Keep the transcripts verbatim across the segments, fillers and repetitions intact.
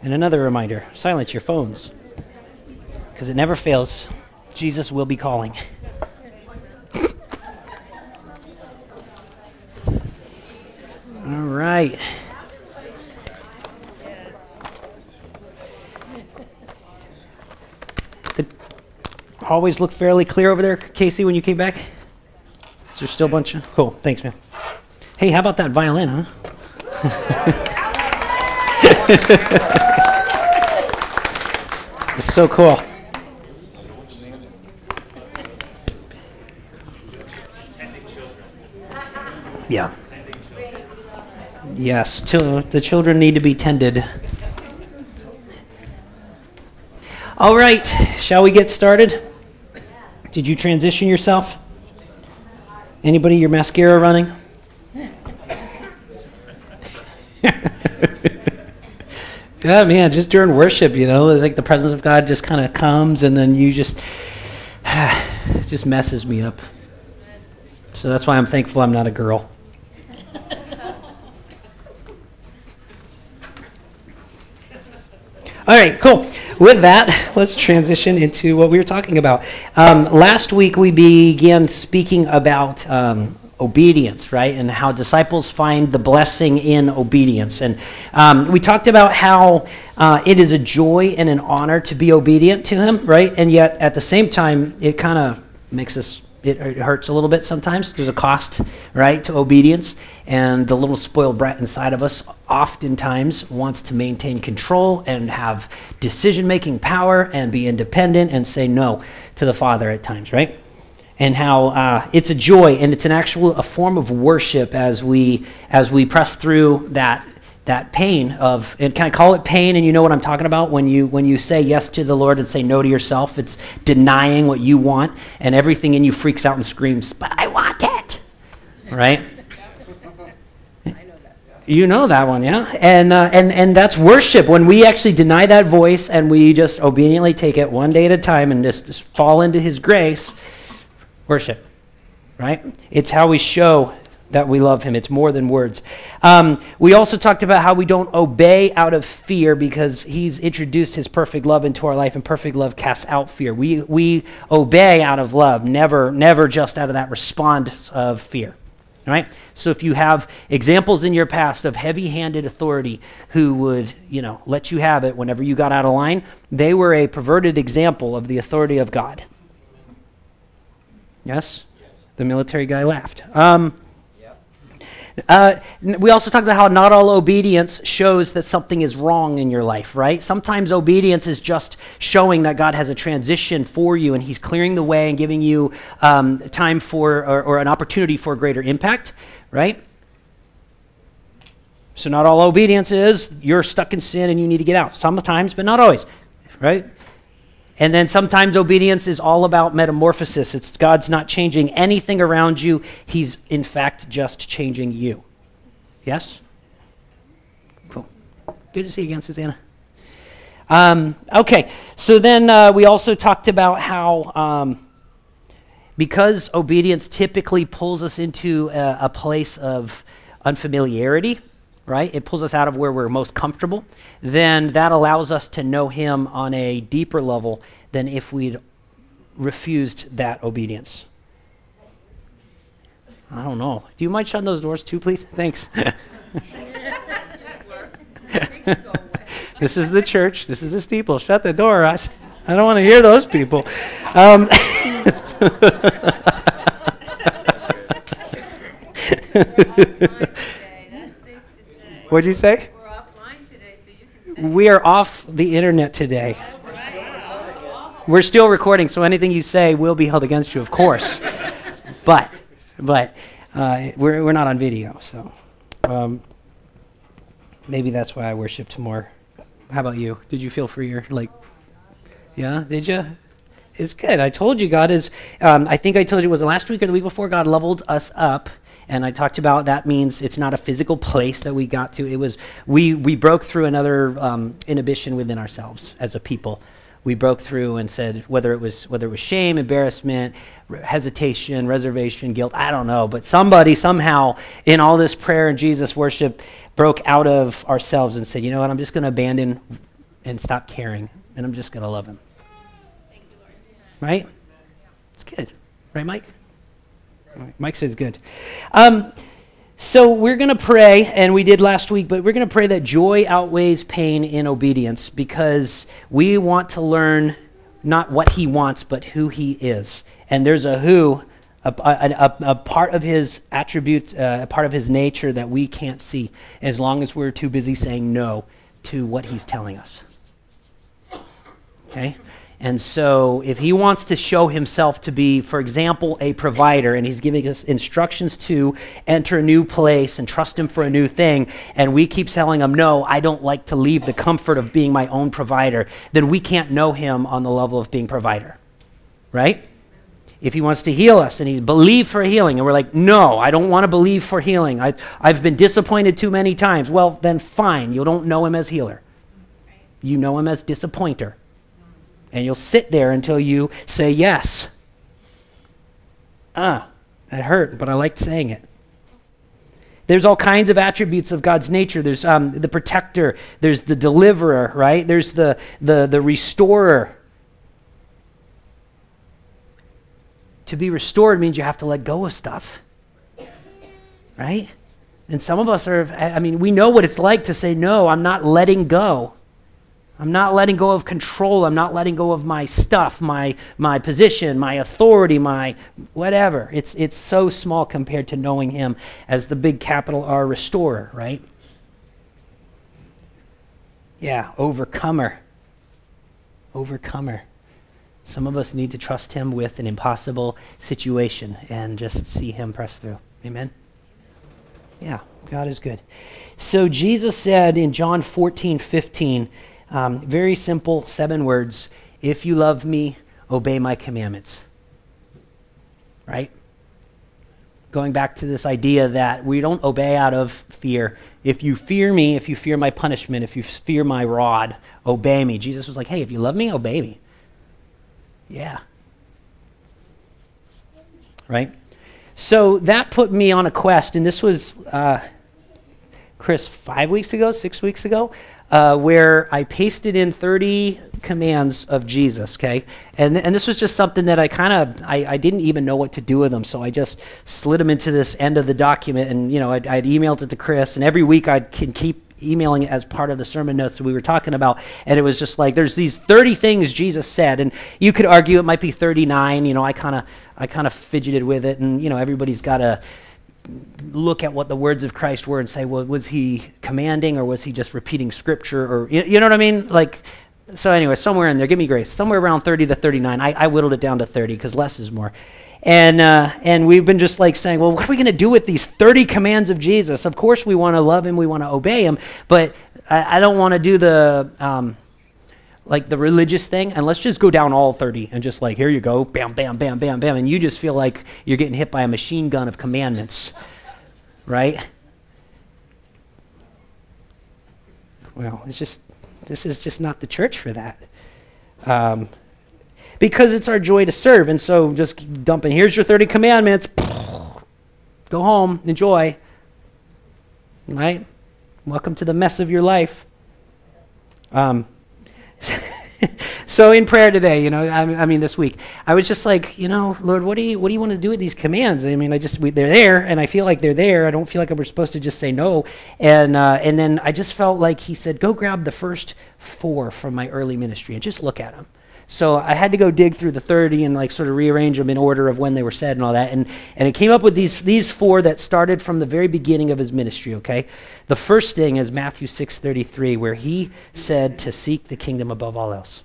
And another reminder, silence your phones, because it never fails. Jesus will be calling. All right. It always looked fairly clear over there, Casey, when you came back? Is there still a bunch of... Cool, thanks, man. Hey, how about that violin, huh? It's so cool. Yeah. Yes, till the children need to be tended. All right, shall we get started? Did you transition yourself? Anybody your mascara running? Yeah, man, just during worship, you know, it's like the presence of God just kind of comes and then you just, it just messes me up. So that's why I'm thankful I'm not a girl. All right, cool. With that, let's transition into what we were talking about. Um, last week we began speaking about um, obedience, right, and how disciples find the blessing in obedience. And um, we talked about how uh, it is a joy and an honor to be obedient to Him, right, and yet at the same time, it kind of makes us, it, it hurts a little bit sometimes. There's a cost, right, to obedience, and the little spoiled brat inside of us oftentimes wants to maintain control and have decision-making power and be independent and say no to the Father at times, right? And how uh, it's a joy and it's an actual a form of worship as we as we press through that that pain of, and can I call it pain? And you know what I'm talking about when you when you say yes to the Lord and say no to yourself. It's denying what you want, and everything in you freaks out and screams, "But I want it!" Right? You know that one, yeah? And uh, and and that's worship. When we actually deny that voice and we just obediently take it one day at a time and just, just fall into His grace, worship, right? It's how we show that we love Him. It's more than words. Um, we also talked about how we don't obey out of fear because He's introduced His perfect love into our life, and perfect love casts out fear. We we obey out of love, never never just out of that response of fear. All right? So if you have examples in your past of heavy-handed authority who would, you know, let you have it whenever you got out of line, they were a perverted example of the authority of God. Yes? Yes. The military guy laughed. Um, yep. uh, we also talked about how not all obedience shows that something is wrong in your life, right? Sometimes obedience is just showing that God has a transition for you and He's clearing the way and giving you um, time for, or, or an opportunity for greater impact, right? So not all obedience is you're stuck in sin and you need to get out. Sometimes, but not always, right? And then sometimes obedience is all about metamorphosis. It's God's not changing anything around you. He's, in fact, just changing you. Yes? Cool. Good to see you again, Susanna. Um, okay, so then uh, we also talked about how um, because obedience typically pulls us into a, a place of unfamiliarity, right? It pulls us out of where we're most comfortable. Then that allows us to know Him on a deeper level than if we'd refused that obedience. I don't know. Do you mind shutting those doors too, please? Thanks. This is the church. This is the steeple. Shut the door. I, I don't want to hear those people. Um, What'd you say? We're offline today, so you can say. We are off the internet today. We're still recording, so anything you say will be held against you, of course. but but uh, we're we're not on video, so um, maybe that's why I worshiped more. How about you? Did you feel freer? Like, yeah, did you? It's good. I told you God is. Um, I think I told you it was last week or the week before. God leveled us up. And I talked about that means it's not a physical place that we got to. It was we we broke through another um, inhibition within ourselves as a people. We broke through and said whether it was whether it was shame, embarrassment, hesitation, reservation, guilt. I don't know, but somebody somehow in all this prayer and Jesus worship broke out of ourselves and said, you know what? I'm just going to abandon and stop caring, and I'm just going to love him. Thank you, Lord. Right? It's good. Right, Mike? All right, Mike says good. Um, so we're going to pray, and we did last week, but we're going to pray that joy outweighs pain in obedience, because we want to learn not what he wants, but who he is. And there's a who, a, a, a, a part of his attributes, uh, a part of his nature that we can't see, as long as we're too busy saying no to what he's telling us. Okay? And so if he wants to show himself to be, for example, a provider, and he's giving us instructions to enter a new place and trust him for a new thing, and we keep telling him, no, I don't like to leave the comfort of being my own provider, then we can't know him on the level of being provider, right? If he wants to heal us and he believe for healing, and we're like, no, I don't want to believe for healing. I, I've been disappointed too many times. Well, then fine, you don't know him as healer. You know him as disappointer. And you'll sit there until you say yes. Ah, that hurt, but I liked saying it. There's all kinds of attributes of God's nature. There's um, the protector. There's the deliverer, right? There's the, the, the restorer. To be restored means you have to let go of stuff, right? And some of us are, I mean, we know what it's like to say, no, I'm not letting go. I'm not letting go of control. I'm not letting go of my stuff, my my position, my authority, my whatever. It's it's so small compared to knowing him as the big capital R restorer, right? Yeah, overcomer. Overcomer. Some of us need to trust him with an impossible situation and just see him press through. Amen? Yeah, God is good. So Jesus said in John fourteen fifteen, Um, very simple, seven words. If you love me, obey my commandments. Right? Going back to this idea that we don't obey out of fear. If you fear me, if you fear my punishment, if you fear my rod, obey me. Jesus was like, hey, if you love me, obey me. Yeah. Right? So that put me on a quest, and this was, uh, Chris, five weeks ago, six weeks ago, Uh, where I pasted in thirty commands of Jesus, okay? And and this was just something that I kind of, I, I didn't even know what to do with them, so I just slid them into this end of the document, and, you know, I'd, I'd emailed it to Chris, and every week I'd can keep emailing it as part of the sermon notes that we were talking about, and it was just like, there's these thirty things Jesus said, and you could argue it might be thirty-nine, you know, I kind of I kind of fidgeted with it, and, you know, everybody's got to look at what the words of Christ were and say, well, was he commanding or was he just repeating scripture? Or, you, you know what I mean? Like, so anyway, somewhere in there, give me grace, somewhere around thirty to thirty-nine. I, I whittled it down to thirty because less is more. And uh, and we've been just like saying, well, what are we going to do with these thirty commands of Jesus? Of course we want to love him, we want to obey him, but I, I don't want to do the... Um, like the religious thing, and let's just go down all thirty and just like, here you go, bam, bam, bam, bam, bam, and you just feel like you're getting hit by a machine gun of commandments, right? Well, it's just, this is just not the church for that. Um, because it's our joy to serve, and so just dumping, here's your thirty commandments, go home, enjoy, right? Welcome to the mess of your life. Um, So in prayer today, you know, I, I mean this week, I was just like, you know, Lord, what do you what do you want to do with these commands? I mean, I just we, they're there, and I feel like they're there. I don't feel like we're supposed to just say no. And uh, and then I just felt like he said, go grab the first four from my early ministry and just look at them. So I had to go dig through the thirty and like sort of rearrange them in order of when they were said and all that. And and it came up with these these four that started from the very beginning of his ministry, okay? The first thing is Matthew six thirty-three, where he said to seek the kingdom above all else.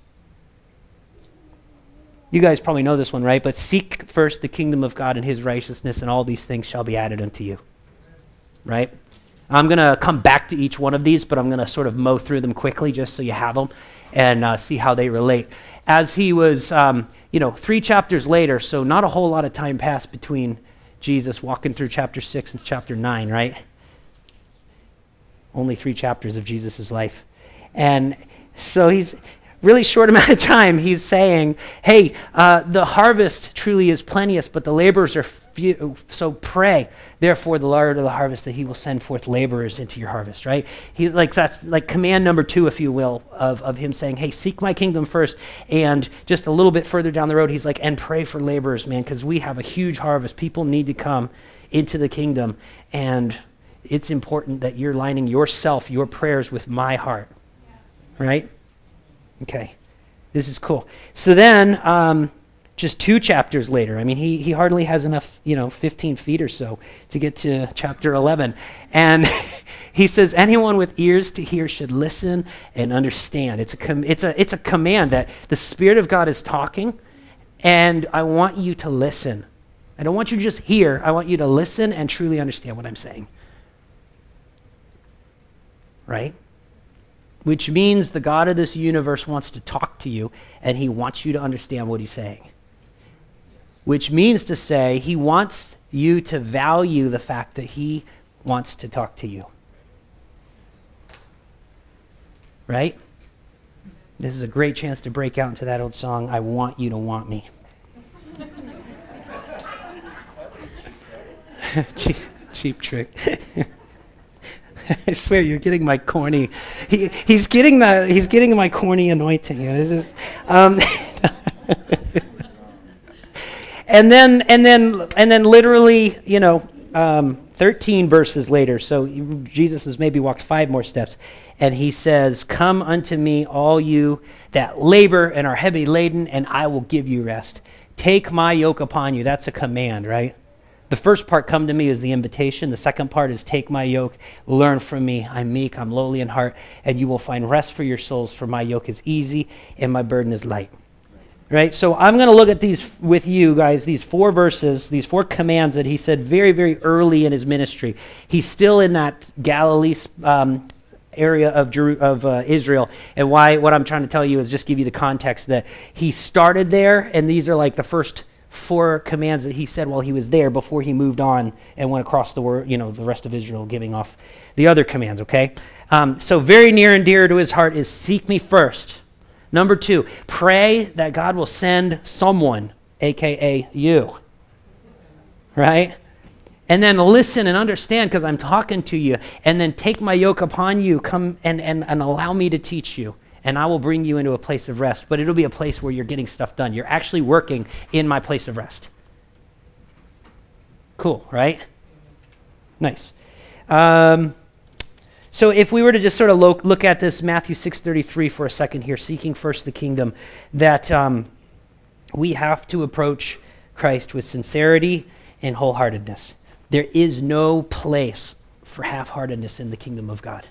You guys probably know this one, right? But seek first the kingdom of God and his righteousness, and all these things shall be added unto you, right? I'm going to come back to each one of these, but I'm going to sort of mow through them quickly just so you have them and uh, see how they relate. As he was, um, you know, three chapters later, so not a whole lot of time passed between Jesus walking through chapter six and chapter nine, right? Only three chapters of Jesus' life. And so he's... really short amount of time, he's saying, hey, uh, the harvest truly is plenteous, but the laborers are few, so pray, therefore, the Lord of the harvest, that he will send forth laborers into your harvest, right? He like that's like command number two, if you will, of, of him saying, hey, seek my kingdom first. And just a little bit further down the road, he's like, and pray for laborers, man, because we have a huge harvest. People need to come into the kingdom. And it's important that you're lining yourself, your prayers with my heart, right? Okay, this is cool. So then, um, just two chapters later, I mean, he he hardly has enough, you know, fifteen feet or so to get to chapter eleven. And he says, anyone with ears to hear should listen and understand. It's a com- it's a it's a command that the Spirit of God is talking, and I want you to listen. I don't want you to just hear. I want you to listen and truly understand what I'm saying. Right? Which means the God of this universe wants to talk to you, and he wants you to understand what he's saying. Which means to say he wants you to value the fact that he wants to talk to you. Right? This is a great chance to break out into that old song, I Want You to Want Me. cheap, cheap trick. I swear you're getting my corny. He, he's getting the he's getting my corny anointing. Um, And then, and then, and then, literally, you know, um, thirteen verses later. So Jesus has maybe walked five more steps, and he says, "Come unto me, all you that labor and are heavy laden, and I will give you rest. Take my yoke upon you." That's a command, right? The first part, "Come to me," is the invitation. The second part is, "Take my yoke, learn from me. I'm meek, I'm lowly in heart, and you will find rest for your souls. For my yoke is easy, and my burden is light." Right, so I'm going to look at these with you guys, these four verses, these four commands that he said very, very early in his ministry. He's still in that Galilee um, area of, Jeru- of uh, Israel. And why? What I'm trying to tell you is just give you the context that he started there, and these are like the first four commands that he said while he was there before he moved on and went across the world, you know, the rest of Israel, giving off the other commands, okay? Um, so very near and dear to his heart is seek me first. Number two, pray that God will send someone, a k a you, right? And then listen and understand because I'm talking to you. And then take my yoke upon you, come and, and, and allow me to teach you. And I will bring you into a place of rest. But it'll be a place where you're getting stuff done. You're actually working in my place of rest. Cool, right? Nice. Um... So if we were to just sort of lo- look at this Matthew six thirty-three for a second here, seeking first the kingdom, that um, we have to approach Christ with sincerity and wholeheartedness. There is no place for half-heartedness in the kingdom of God.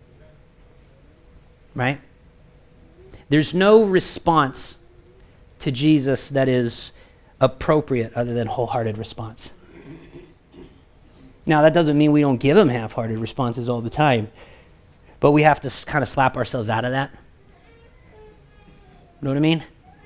Right? There's no response to Jesus that is appropriate other than wholehearted response. Now, that doesn't mean we don't give him half-hearted responses all the time, but we have to s- kind of slap ourselves out of that. You know what I mean?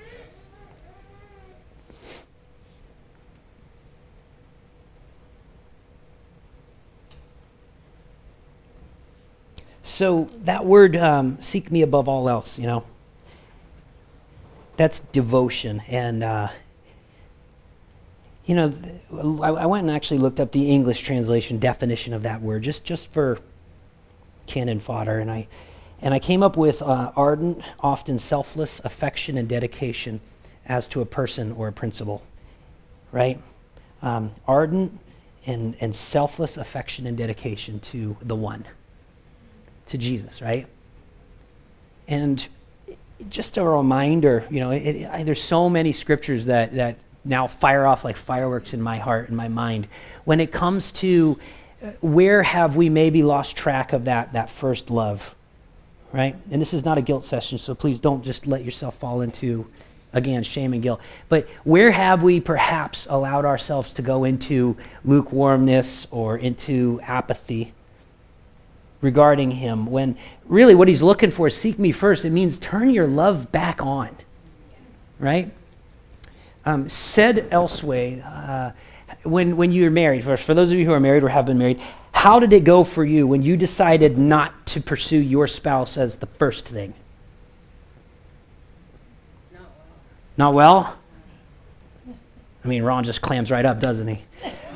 So that word, um, seek me above all else, you know, that's devotion. And, uh, You know, I, I went and actually looked up the English translation definition of that word, just, just for cannon fodder, and I and I came up with uh, ardent, often selfless affection and dedication as to a person or a principle, right? Um, ardent and, and selfless affection and dedication to the one, to Jesus, right? And just a reminder, you know, it, it, there's so many scriptures that that now fire off like fireworks in my heart and my mind. When it comes to uh, where have we maybe lost track of that, that first love, right? And this is not a guilt session, so please don't just let yourself fall into, again, shame and guilt. But where have we perhaps allowed ourselves to go into lukewarmness or into apathy regarding him, when really what he's looking for is seek me first. It means turn your love back on, right? Um, said elsewhere, uh, when when you're married, for, for those of you who are married or have been married, how did it go for you when you decided not to pursue your spouse as the first thing? Not well. Not well? I mean, Ron just clams right up, doesn't he?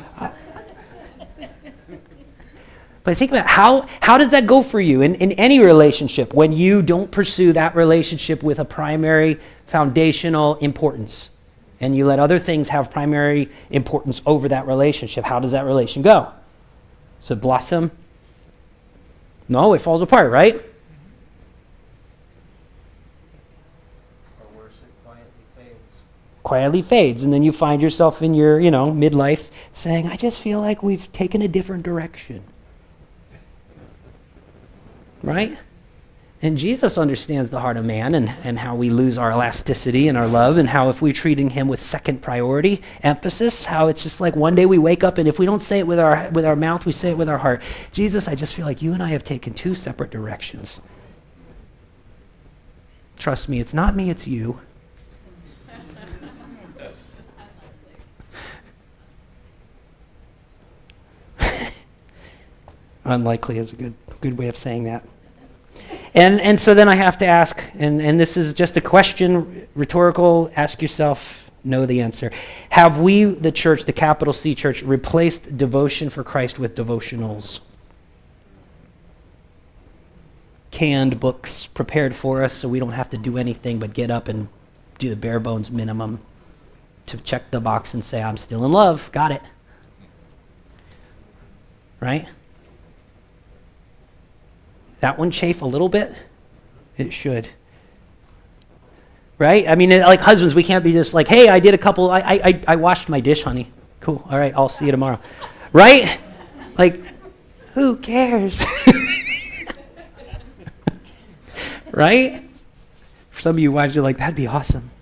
But think about how, how does that go for you in, in any relationship when you don't pursue that relationship with a primary foundational importance and you let other things have primary importance over that relationship? How does that relation go? Does it blossom? No, it falls apart, right? Or worse, it quietly fades. Quietly fades, and then you find yourself in your, you know, midlife saying, I just feel like we've taken a different direction. Right? And Jesus understands the heart of man and, and how we lose our elasticity and our love, and how if we're treating him with second priority emphasis, how it's just like one day we wake up and if we don't say it with our with our mouth, we say it with our heart. Jesus, I just feel like you and I have taken two separate directions. Trust me, it's not me, it's you. Unlikely is a good good way of saying that. And and so then I have to ask, and, and this is just a question, rhetorical, ask yourself, know the answer. Have we, the church, the capital C church, replaced devotion for Christ with devotionals? Canned books prepared for us so we don't have to do anything but get up and do the bare bones minimum to check the box and say, I'm still in love, got it. Right? That one chafe a little bit? It should. Right? I mean, like husbands, we can't be just like, hey, I did a couple, I I I washed my dish, honey. Cool. All right, I'll see you tomorrow. Right? Like, who cares? Right? For some of you wives, you're like, that'd be awesome.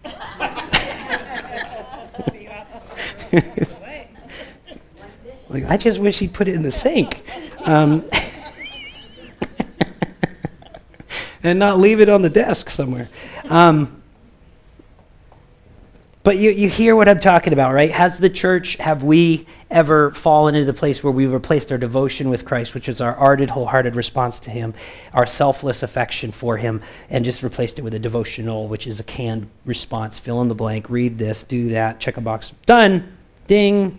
Like, I just wish he'd put it in the sink. Um, and not leave it on the desk somewhere. Um, but you, you hear what I'm talking about, right? Has the church, have we ever fallen into the place where we've replaced our devotion with Christ, which is our ardent, wholehearted response to him, our selfless affection for him, and just replaced it with a devotional, which is a canned response, fill in the blank, read this, do that, check a box, done, ding.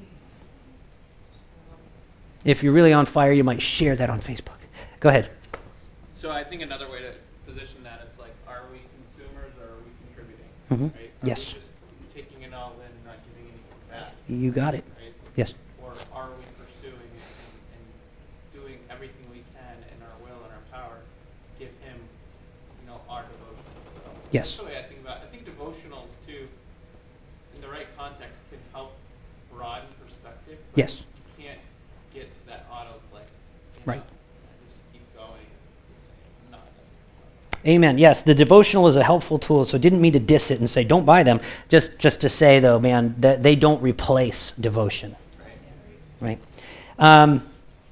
If you're really on fire, you might share that on Facebook. Go ahead. So I think another way to position that is like, are we consumers or are we contributing? Mm-hmm. Right? Are Yes. we just taking it all in, not giving anything back? You got it. Right? Yes. Or are we pursuing it and, and doing everything we can in our will and our power to give him, you know, our devotion? So Yes. that's the way I think about it. I think devotionals too, in the right context, can help broaden perspective. But Yes. you can't get to that autoplay. You Right. know? Just keep going. It's the same. Not necessarily. Amen. Yes, the devotional is a helpful tool, so didn't mean to diss it and say don't buy them. Just just to say, though, man, that they don't replace devotion. Right? Um,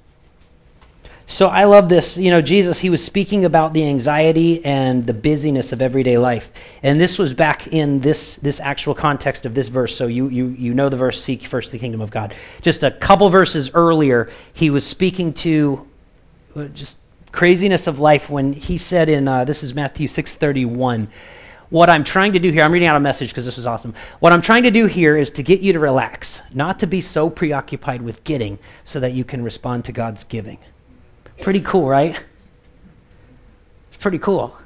so I love this. You know, Jesus, he was speaking about the anxiety and the busyness of everyday life. And this was back in this this actual context of this verse. So you you you know the verse, seek first the kingdom of God. Just a couple verses earlier, he was speaking to uh, just craziness of life when he said in, uh, this is Matthew six thirty-one, what I'm trying to do here, I'm reading out a message because this was awesome. What I'm trying to do here is to get you to relax, not to be so preoccupied with getting so that you can respond to God's giving. Pretty cool, right? It's pretty cool.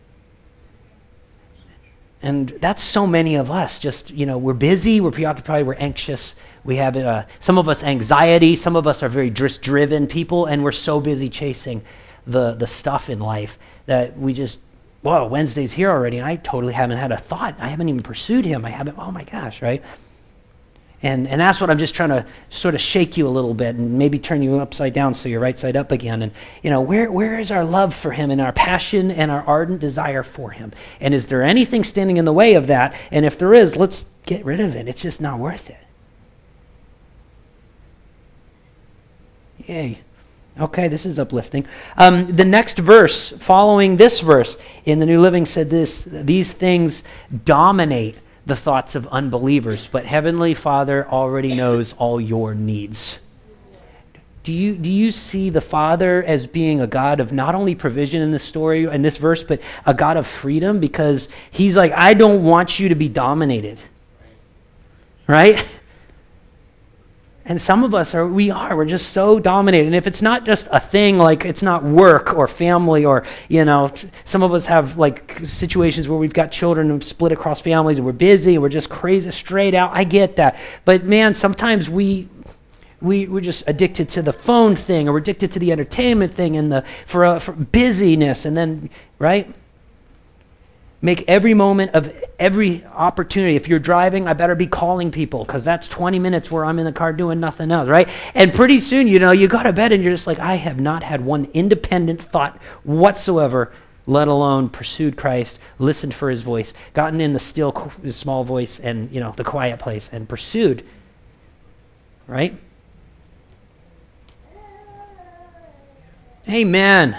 And that's so many of us. Just, you know, we're busy, we're preoccupied, we're anxious. We have, uh, some of us anxiety, some of us are very just driven people, and we're so busy chasing the, the stuff in life that we just, whoa, Wednesday's here already, and I totally haven't had a thought. I haven't even pursued him. I haven't, oh my gosh, right? And and that's what I'm just trying to sort of shake you a little bit and maybe turn you upside down so you're right side up again. And, you know, where where is our love for him and our passion and our ardent desire for him? And is there anything standing in the way of that? And if there is, let's get rid of it. It's just not worth it. Yay. Okay, this is uplifting. Um, the next verse, following this verse in the New Living, said this: these things dominate the thoughts of unbelievers, but Heavenly Father already knows all your needs. Do you do you see the Father as being a God of not only provision in this story, in this verse, but a God of freedom? Because he's like, I don't want you to be dominated. Right? And some of us are, we are, we're just so dominated. And if it's not just a thing, like it's not work or family or, you know, some of us have like situations where we've got children who split across families and we're busy and we're just crazy straight out. I get that. But man, sometimes we, we, we're just addicted to the phone thing, or we're addicted to the entertainment thing and the, for, uh, for busyness. And then, right? Make every moment of every opportunity. If you're driving, I better be calling people, because that's twenty minutes where I'm in the car doing nothing else, right? And pretty soon, you know, you go to bed and you're just like, I have not had one independent thought whatsoever, let alone pursued Christ, listened for his voice, gotten in the still small voice and, you know, the quiet place and pursued, right? Amen.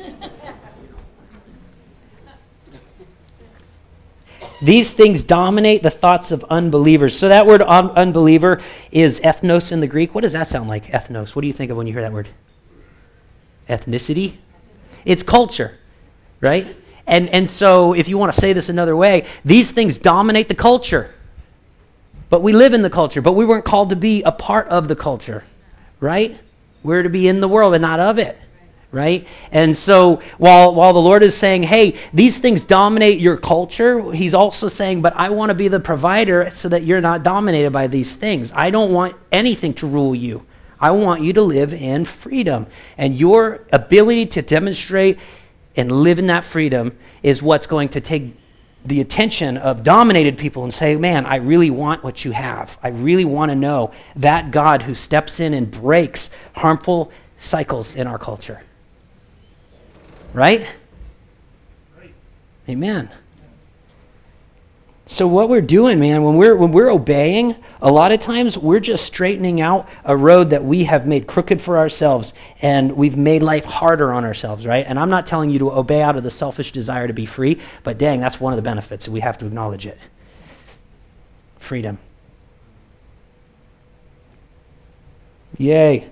These things dominate the thoughts of unbelievers. So that word un- unbeliever is ethnos in the Greek. What does that sound like, ethnos? What do you think of when you hear that word? Ethnicity? It's culture, right? And, and so if you want to say this another way, these things dominate the culture. But we live in the culture, but we weren't called to be a part of the culture, right? We're to be in the world and not of it. Right? And so while while the Lord is saying, hey, these things dominate your culture, he's also saying, but I want to be the provider so that you're not dominated by these things. I don't want anything to rule you. I want you to live in freedom. And your ability to demonstrate and live in that freedom is what's going to take the attention of dominated people and say, man, I really want what you have. I really want to know that God who steps in and breaks harmful cycles in our culture. Right? Right? Amen. So what we're doing, man, when we're when we're obeying, a lot of times we're just straightening out a road that we have made crooked for ourselves, and we've made life harder on ourselves, right? And I'm not telling you to obey out of the selfish desire to be free, but dang, that's one of the benefits, and we have to acknowledge it. Freedom. Yay.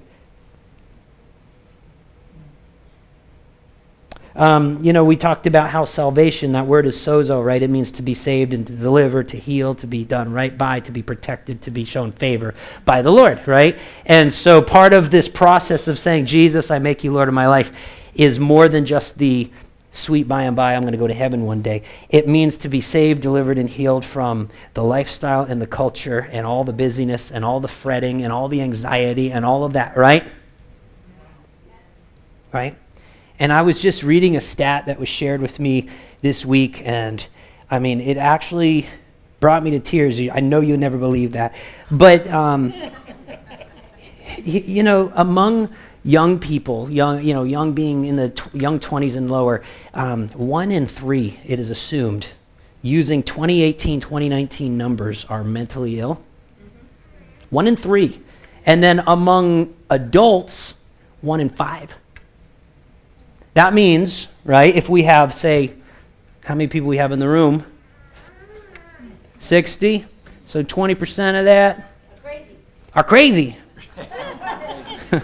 Um, you know, we talked about how salvation, that word is sozo, right? It means to be saved and to deliver, to heal, to be done right by, to be protected, to be shown favor by the Lord, right? And so part of this process of saying, Jesus, I make you Lord of my life, is more than just the sweet by and by, I'm going to go to heaven one day. It means to be saved, delivered, and healed from the lifestyle and the culture and all the busyness and all the fretting and all the anxiety and all of that, right? Right? And I was just reading a stat that was shared with me this week, and I mean, it actually brought me to tears. I know you'll never believe that. But, um, you, you know, among young people, young, you know, young being in the t- young twenties and lower, um, one in three, it is assumed, using twenty eighteen, twenty nineteen numbers, are mentally ill. Mm-hmm. One in three. And then among adults, one in five. That means, right, if we have, say, how many people we have in the room? sixty. So twenty percent of that are crazy. Are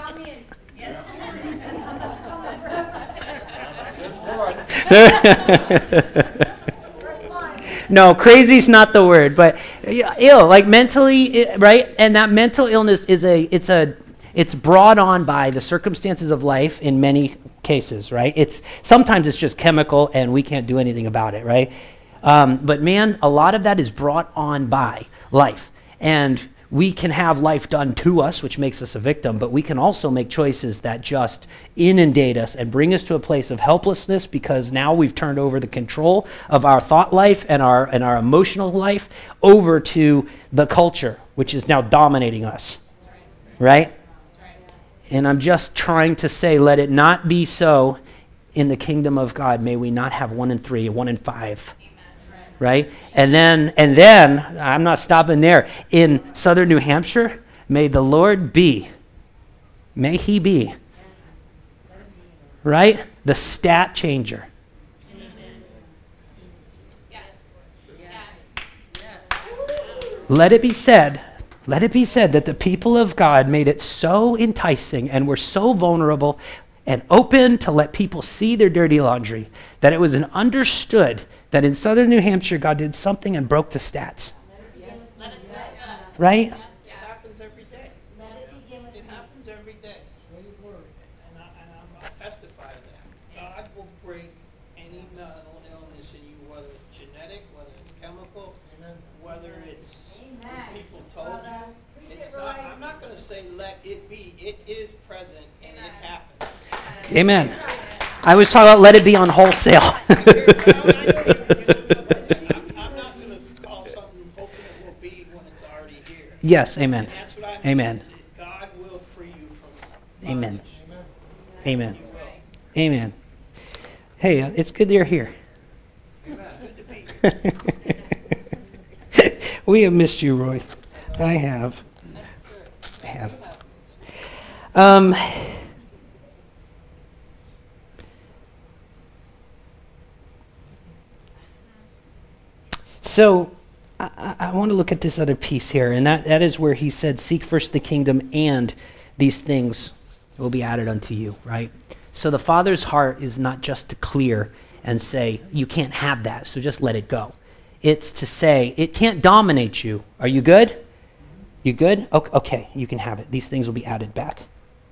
crazy. No, crazy's not the word, but ill, like mentally, right? And that mental illness is a, it's a, it's brought on by the circumstances of life in many cases, right? It's sometimes it's just chemical and we can't do anything about it, right? Um, but man, a lot of that is brought on by life. And we can have life done to us, which makes us a victim, but we can also make choices that just inundate us and bring us to a place of helplessness, because now we've turned over the control of our thought life and our and our emotional life over to the culture, which is now dominating us, right? And I'm just trying to say, let it not be so in the kingdom of God. May we not have one in three, one in five. Right? And then, and then, I'm not stopping there. In southern New Hampshire, may the Lord be, may he be, right? The stat changer. Yes. Yes. Let it be said, let it be said that the people of God made it so enticing and were so vulnerable and open to let people see their dirty laundry that it was an understood that in southern New Hampshire, God did something and broke the stats. Yes. Let it say yes. Right? It happens every day. genetic, whether it's chemical, Amen. whether it's Amen. people told Brother. you. Preach It's it not, right. I'm not going to say let it be. It is present and it happens. Amen. I was talking about let it be on wholesale. I'm, I'm not going to call something hoping it will be when it's already here. Yes, amen. And that's what I mean. Amen. is that God will free you from Amen. bondage. Amen. He will. Amen. Hey, uh, it's good you're here. Good to be. We have missed you, Roy. I have. I have. Um, so I, I I want to look at this other piece here, and that, that is where he said, seek first the kingdom and these things will be added unto you, right? So the Father's heart is not just to clear and say, you can't have that, so just let it go. It's to say, it can't dominate you. Are you good? You good? Okay, okay, you can have it. These things will be added back.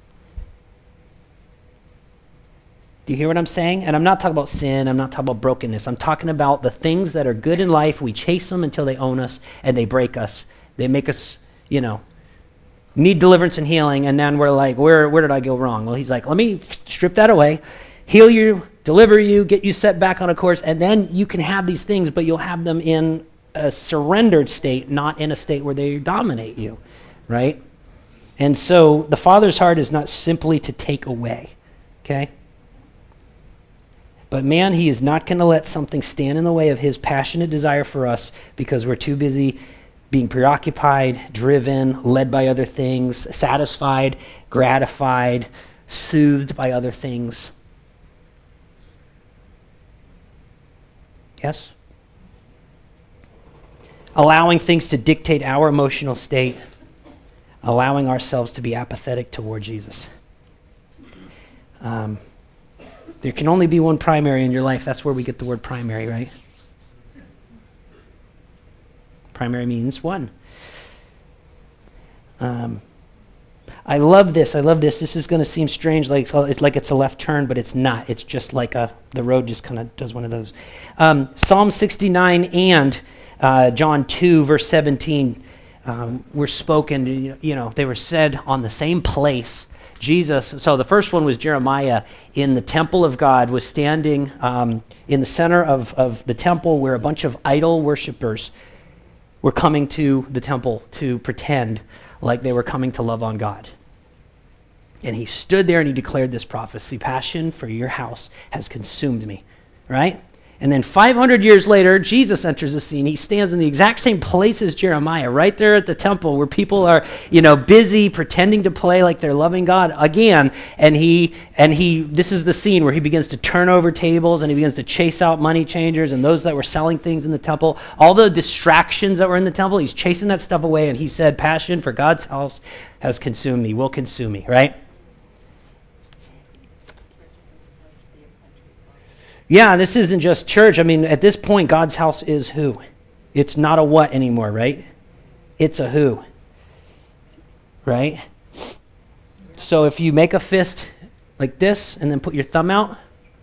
Do you hear what I'm saying? And I'm not talking about sin. I'm not talking about brokenness. I'm talking about the things that are good in life. We chase them until they own us and they break us. They make us, you know, need deliverance and healing. And then we're like, where, where did I go wrong? Well, he's like, let me strip that away, heal you, deliver you, get you set back on a course, and then you can have these things, but you'll have them in a surrendered state, not in a state where they dominate you, right? And so the Father's heart is not simply to take away, okay? But man, he is not going to let something stand in the way of his passionate desire for us because we're too busy being preoccupied, driven, led by other things, satisfied, gratified, soothed by other things. Yes? Allowing things to dictate our emotional state, allowing ourselves to be apathetic toward Jesus. Um, there can only be one primary in your life. That's where we get the word primary, right? Primary means one. Um, I love this. I love this. This is going to seem strange, like it's like it's a left turn, but it's not. It's just like a the road just kind of does one of those. Um, Psalm sixty-nine and uh, John two, verse seventeen, um, were spoken. You know, they were said on the same place. Jesus. So the first one was Jeremiah in the temple of God, was standing um, in the center of of the temple where a bunch of idol worshipers were coming to the temple to pretend like they were coming to love on God. And he stood there and he declared this prophecy, passion for your house has consumed me, right? And then five hundred years later, Jesus enters the scene. He stands in the exact same place as Jeremiah, right there at the temple where people are, you know, busy pretending to play like they're loving God again. And he, and he, this is the scene where he begins to turn over tables and he begins to chase out money changers and those that were selling things in the temple. All the distractions that were in the temple, he's chasing that stuff away. And he said, passion for God's house has consumed me, will consume me, right? Yeah, this isn't just church. I mean, at this point, God's house is who? It's not a what anymore, right? It's a who, right? So if you make a fist like this and then put your thumb out,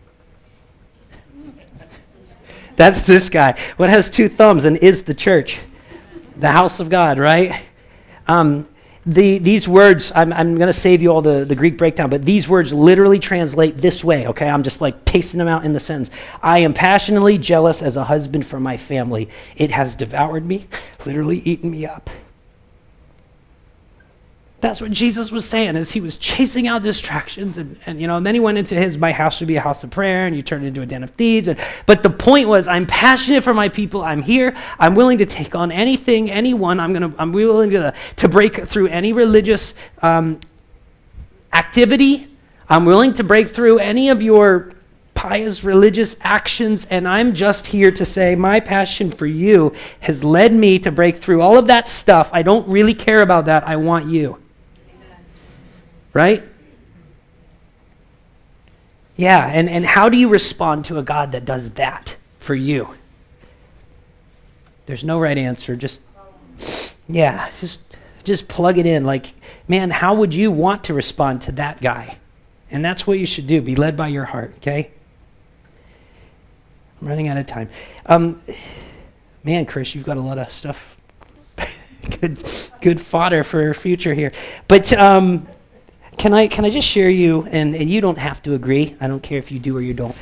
that's this guy. What has two thumbs and is the church? The house of God, right? Um, The, these words, I'm, I'm going to save you all the, the Greek breakdown, but these words literally translate this way, okay? I'm just like pasting them out in the sentence. I am passionately jealous as a husband for my family. It has devoured me, literally eaten me up. That's what Jesus was saying as he was chasing out distractions. And, and you know, and then he went into his, my house should be a house of prayer, and you turned it into a den of thieves. And, but the point was, I'm passionate for my people. I'm here. I'm willing to take on anything, anyone. I'm going to, I'm willing to, to break through any religious um, activity. I'm willing to break through any of your pious religious actions. And I'm just here to say my passion for you has led me to break through all of that stuff. I don't really care about that. I want you. Right? Yeah, and, and how do you respond to a God that does that for you? There's no right answer. Just, yeah, just, just plug it in. Like, man, how would you want to respond to that guy? And that's what you should do. Be led by your heart, okay? I'm running out of time. Um, man, Chris, you've got a lot of stuff. good, good fodder for future here. But um, can I can I just share you, and, and you don't have to agree. I don't care if you do or you don't.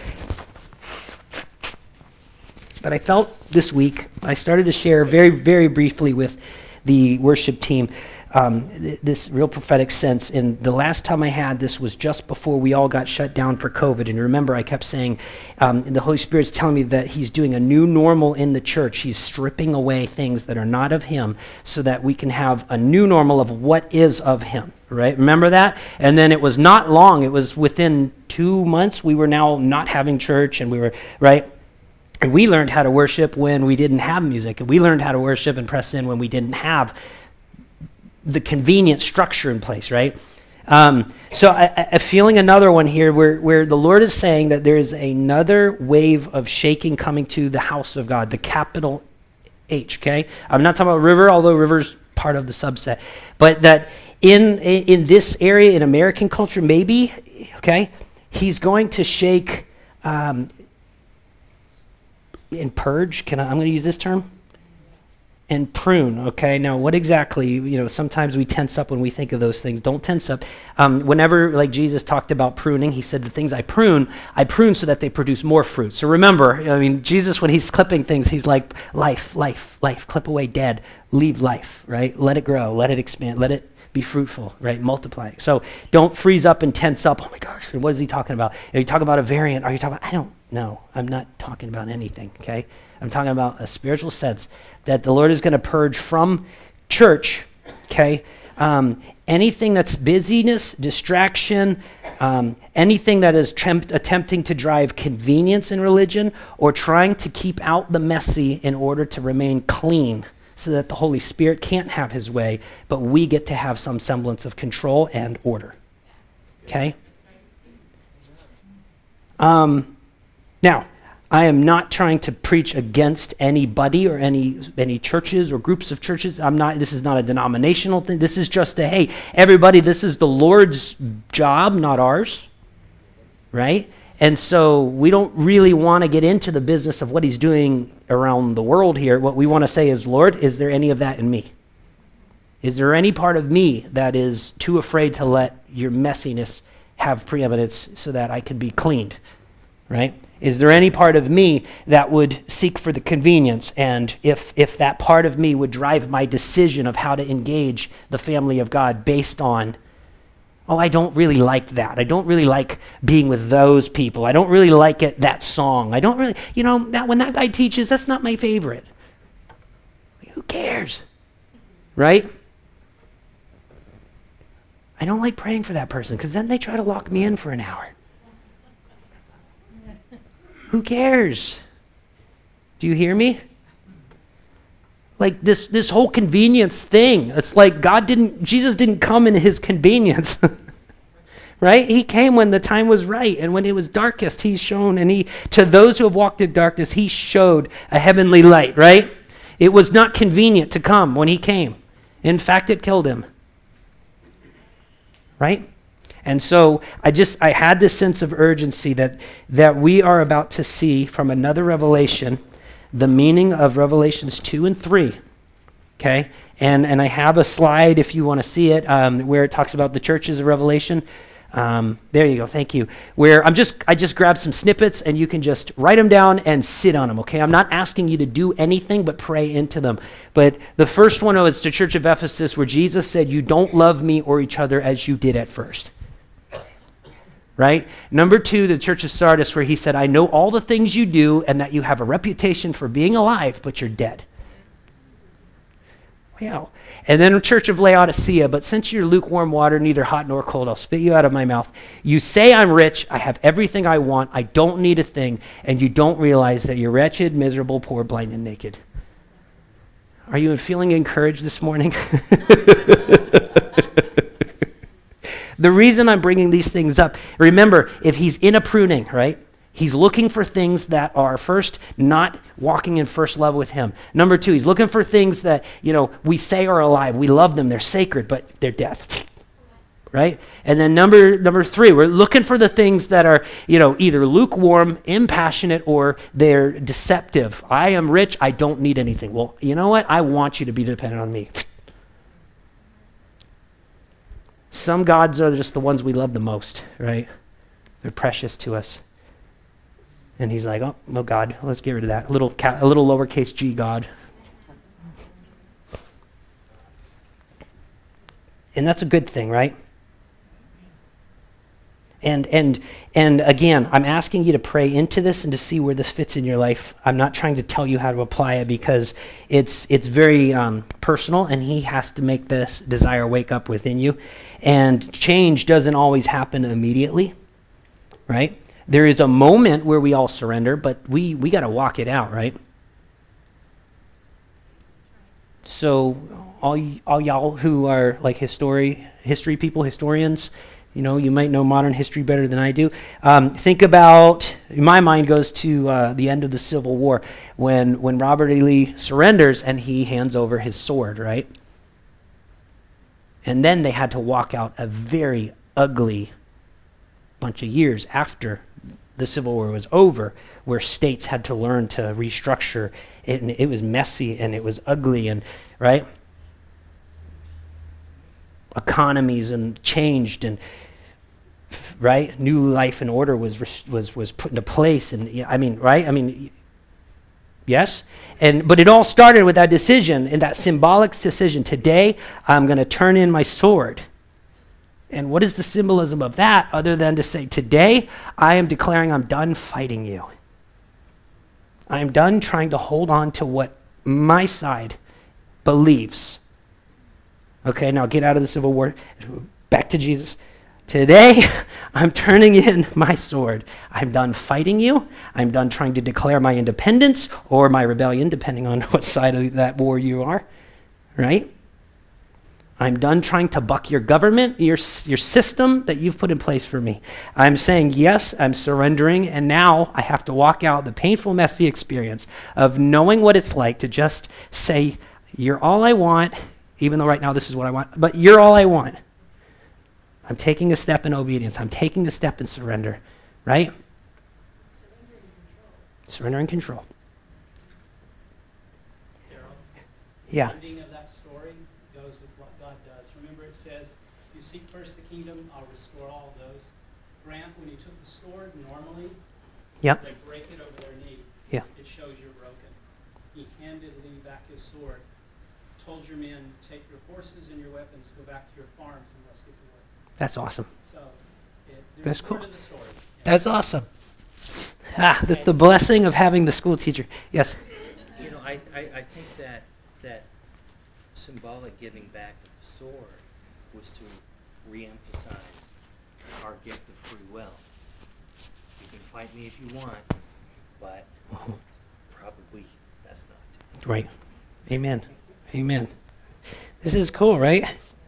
But I felt this week, I started to share very, very briefly with the worship team um, th- this real prophetic sense. And the last time I had this was just before we all got shut down for COVID. And remember, I kept saying, um, the Holy Spirit's telling me that he's doing a new normal in the church. He's stripping away things that are not of him so that we can have a new normal of what is of him, right? Remember that? And then it was not long. It was within two months we were now not having church, and we were, right? And we learned how to worship when we didn't have music. And we learned how to worship and press in when we didn't have the convenient structure in place, right? Um, so I, I'm feeling another one here where, where the Lord is saying that there is another wave of shaking coming to the house of God, the capital H, okay? I'm not talking about River, although River's part of the subset. But that in, in this area, in American culture, maybe, okay, he's going to shake... Um, and purge, can I, I'm going to use this term, and prune, okay? Now, what exactly, you know, sometimes we tense up when we think of those things. Don't tense up. Um, whenever, like Jesus talked about pruning, he said the things I prune, I prune so that they produce more fruit. So remember, I mean, Jesus, when he's clipping things, he's like, life, life, life, clip away dead, leave life, right? Let it grow, let it expand, let it be fruitful, right? Multiply. So don't freeze up and tense up. Oh my gosh, what is he talking about? Are you talking about a variant? Are you talking about, I don't know. I'm not talking about anything, okay? I'm talking about a spiritual sense that the Lord is going to purge from church, okay? Um, anything that's busyness, distraction, um, anything that is temp- attempting to drive convenience in religion or trying to keep out the messy in order to remain clean, so that the Holy Spirit can't have his way, but we get to have some semblance of control and order. Okay? Um, now, I am not trying to preach against anybody or any any churches or groups of churches. I'm not. This is not a denominational thing. This is just a, hey, everybody, this is the Lord's job, not ours. Right? And so we don't really want to get into the business of what he's doing around the world here. What we want to say is, Lord, is there any of that in me? Is there any part of me that is too afraid to let your messiness have preeminence so that I can be cleaned, right? Is there any part of me that would seek for the convenience? And if if that part of me would drive my decision of how to engage the family of God based on, oh, I don't really like that. I don't really like being with those people. I don't really like it, that song. I don't really, you know, that when that guy teaches, that's not my favorite. Who cares? Right? I don't like praying for that person because then they try to lock me in for an hour. Who cares? Do you hear me? Like this, this whole convenience thing. It's like God didn't, Jesus didn't come in his convenience, right? He came when the time was right, and when it was darkest, he shone, and he, to those who have walked in darkness, he showed a heavenly light, right? It was not convenient to come when he came. In fact, it killed him, right? And so I just, I had this sense of urgency that that we are about to see from another revelation the meaning of Revelations two and three, okay? And and I have a slide if you want to see it, um, where it talks about the churches of Revelation. Um, there you go, thank you. Where I'm just, I just grabbed some snippets and you can just write them down and sit on them, okay? I'm not asking you to do anything but pray into them. But the first one was the church of Ephesus, where Jesus said, you don't love me or each other as you did at first. Right? Number two, the church of Sardis, where he said, I know all the things you do and that you have a reputation for being alive, but you're dead. Wow. And then the church of Laodicea, but since you're lukewarm water, neither hot nor cold, I'll spit you out of my mouth. You say I'm rich, I have everything I want, I don't need a thing, and you don't realize that you're wretched, miserable, poor, blind, and naked. Are you feeling encouraged this morning? The reason I'm bringing these things up, remember, if he's in a pruning, right? He's looking for things that are, first, not walking in first love with him. Number two, he's looking for things that, you know, we say are alive. We love them. They're sacred, but they're death. right? And then number number three, we're looking for the things that are, you know, either lukewarm, impassionate, or they're deceptive. I am rich, I don't need anything. Well, you know what? I want you to be dependent on me. Some gods are just the ones we love the most, right? They're precious to us. And he's like, oh, well, God, let's get rid of that. A little, ca- a little lowercase g God. And that's a good thing, right? And and and again, I'm asking you to pray into this and to see where this fits in your life. I'm not trying to tell you how to apply it because it's it's very um, personal, and he has to make this desire wake up within you. And change doesn't always happen immediately, right? There is a moment where we all surrender, but we we got to walk it out, right? So all y- all y'all who are like history history people, historians. You know, you might know modern history better than I do. Um, think about, my mind goes to uh, the end of the Civil War when, when Robert E. Lee surrenders and he hands over his sword, right? And then they had to walk out a very ugly bunch of years after the Civil War was over, where states had to learn to restructure. It, and it was messy and it was ugly, and right? Economies and changed, and right, new life and order was was was put into place, and I mean, right? I mean, yes, and but it all started with that decision, and that symbolic decision. Today, I'm going to turn in my sword. And what is the symbolism of that, other than to say, today I am declaring I'm done fighting you. I am done trying to hold on to what my side believes. Okay, now get out of the Civil War. Back to Jesus. Today, I'm turning in my sword. I'm done fighting you. I'm done trying to declare my independence or my rebellion, depending on what side of that war you are, right? I'm done trying to buck your government, your, your system that you've put in place for me. I'm saying, yes, I'm surrendering, and now I have to walk out the painful, messy experience of knowing what it's like to just say, you're all I want, even though right now this is what I want, but you're all I want. I'm taking a step in obedience. I'm taking a step in surrender, right? Surrender and control. Daryl, Yeah. the ending of that story goes with what God does. Remember, it says, "You seek first the kingdom, I'll restore all those." Grant, when you took the sword, normally Yep. they break it over their knee. Yeah. It shows you're broken. He handed Lee back his sword, told your men, "Take your horses and your weapons, go back to your farms, and let's get to work." That's awesome. So it, there's That's more cool. to the story. That's awesome. Ah, that's the blessing of having the school teacher. Yes. You know, I, I, I think that that symbolic giving back of the sword was to reemphasize our gift of free will. You can fight me if you want, but probably that's not. Right. Amen. Amen. This is cool, right?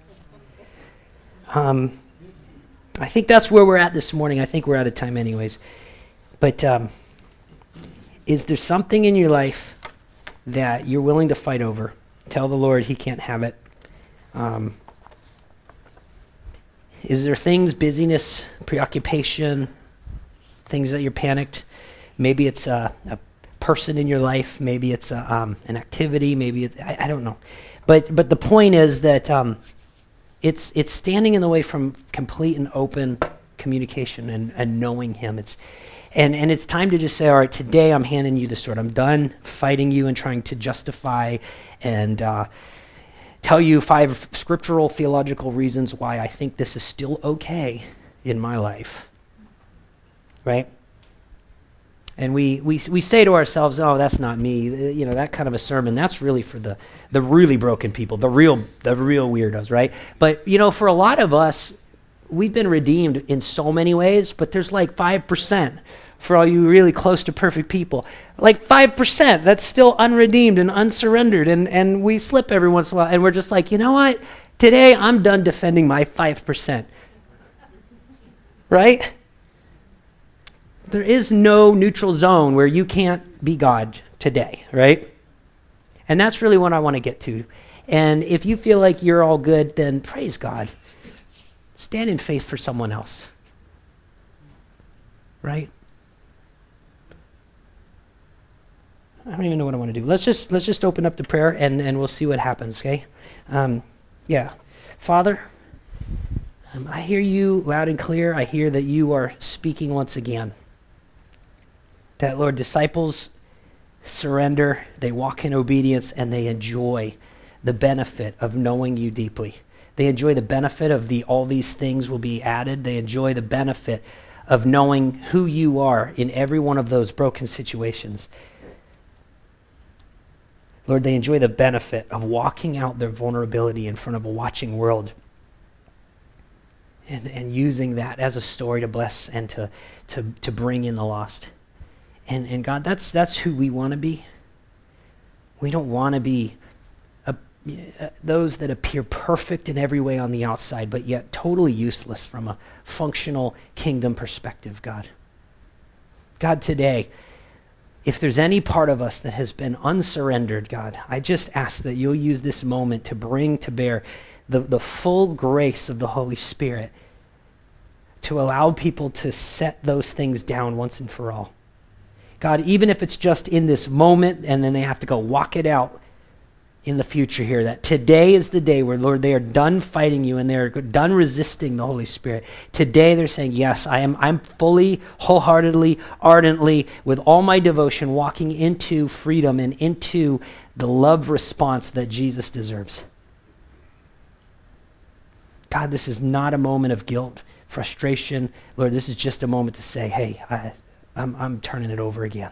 Um, I think that's where we're at this morning. I think we're out of time anyways. But um, is there something in your life that you're willing to fight over? Tell the Lord he can't have it. Um, is there things, busyness, preoccupation, things that you're panicked? Maybe it's a, a person in your life. Maybe it's a, um, an activity. Maybe it's, I, I don't know. But but the point is that um, it's it's standing in the way from complete and open communication and, and knowing him. It's and and it's time to just say, all right, today I'm handing you the sword. I'm done fighting you and trying to justify and uh, tell you five scriptural theological reasons why I think this is still okay in my life. Right? And we, we we say to ourselves, oh, that's not me. You know, that kind of a sermon, that's really for the, the really broken people, the real the real weirdos, right? But, you know, for a lot of us, we've been redeemed in so many ways, but there's like five percent for all you really close to perfect people. Like five percent, that's still unredeemed and unsurrendered, and, and we slip every once in a while, and we're just like, you know what? Today, I'm done defending my five percent. Right? There is no neutral zone where you can't be God today, right? And that's really what I want to get to. And if you feel like you're all good, then praise God. Stand in faith for someone else. Right? I don't even know what I want to do. Let's just let's just open up the prayer and, and we'll see what happens, okay? Um, yeah. Father, um, I hear you loud and clear. I hear that you are speaking once again. That, Lord, disciples surrender, they walk in obedience, and they enjoy the benefit of knowing you deeply. They enjoy the benefit of the all these things will be added. They enjoy the benefit of knowing who you are in every one of those broken situations. Lord, they enjoy the benefit of walking out their vulnerability in front of a watching world and, and using that as a story to bless and to, to, to bring in the lost. And, and God, that's, that's who we want to be. We don't want to be a, uh, those that appear perfect in every way on the outside, but yet totally useless from a functional kingdom perspective, God. God, today, if there's any part of us that has been unsurrendered, God, I just ask that you'll use this moment to bring to bear the, the full grace of the Holy Spirit to allow people to set those things down once and for all. God, even if it's just in this moment and then they have to go walk it out in the future here, that today is the day where, Lord, they are done fighting you and they're done resisting the Holy Spirit. Today they're saying, yes, I am I'm fully, wholeheartedly, ardently, with all my devotion, walking into freedom and into the love response that Jesus deserves. God, this is not a moment of guilt, frustration. Lord, this is just a moment to say, hey, I, I'm, I'm turning it over again.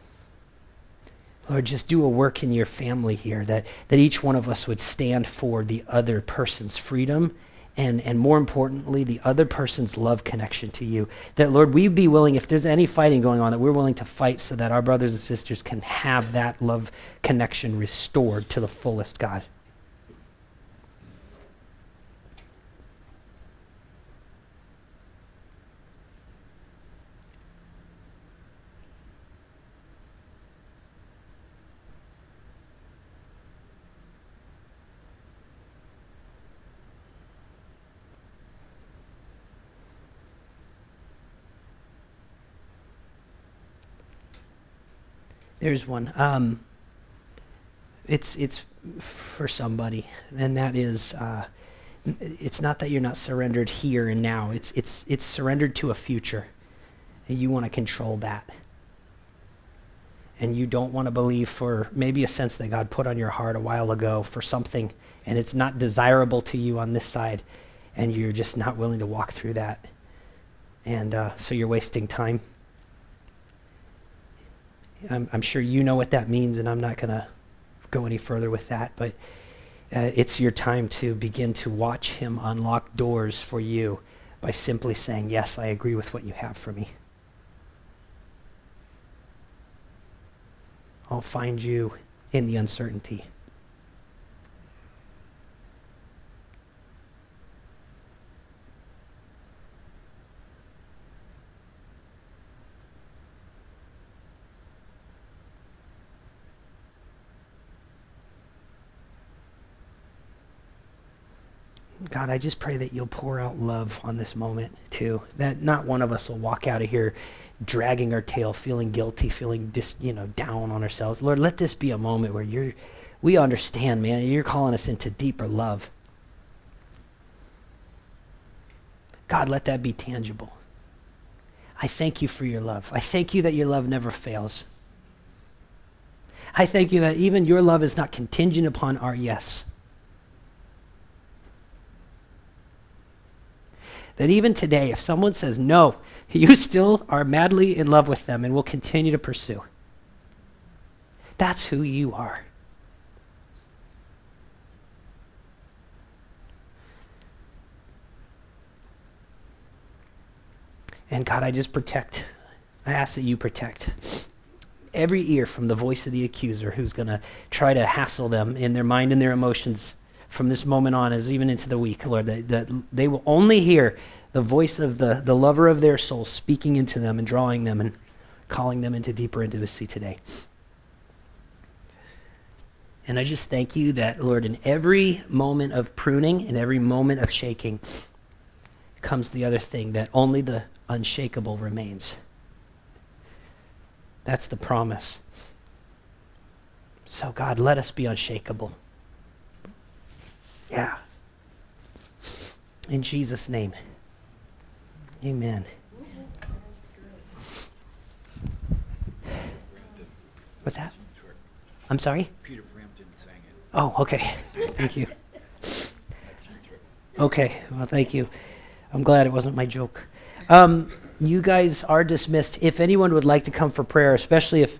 Lord, just do a work in your family here, that, that each one of us would stand for the other person's freedom and, and more importantly, the other person's love connection to you. That, Lord, we'd be willing, if there's any fighting going on, that we're willing to fight so that our brothers and sisters can have that love connection restored to the fullest, God. There's one. Um, it's it's for somebody, and that is, uh, it's not that you're not surrendered here and now. It's it's it's surrendered to a future, and you want to control that. And you don't want to believe for maybe a sense that God put on your heart a while ago for something, and it's not desirable to you on this side, and you're just not willing to walk through that. And uh, so you're wasting time. I'm, I'm sure you know what that means, and I'm not going to go any further with that, but uh, it's your time to begin to watch him unlock doors for you by simply saying, yes, I agree with what you have for me. I'll find you in the uncertainty. God, I just pray that you'll pour out love on this moment too. That not one of us will walk out of here dragging our tail, feeling guilty, feeling dis, you know, down on ourselves. Lord, let this be a moment where you're, we understand, man, you're calling us into deeper love. God, let that be tangible. I thank you for your love. I thank you that your love never fails. I thank you that even your love is not contingent upon our yes. That even today, if someone says no, you still are madly in love with them and will continue to pursue. That's who you are. And God, I just protect, I ask that you protect every ear from the voice of the accuser who's going to try to hassle them in their mind and their emotions from this moment on, as even into the week, Lord, that, that they will only hear the voice of the, the lover of their soul speaking into them and drawing them and calling them into deeper intimacy today. And I just thank you that, Lord, in every moment of pruning, in every moment of shaking, comes the other thing, that only the unshakable remains. That's the promise. So God, let us be unshakable. Yeah. In Jesus' name. Amen. What's that? I'm sorry? Peter Frampton sang it. Oh, okay. Thank you. Okay, well, thank you. I'm glad it wasn't my joke. Um, you guys are dismissed. If anyone would like to come for prayer, especially if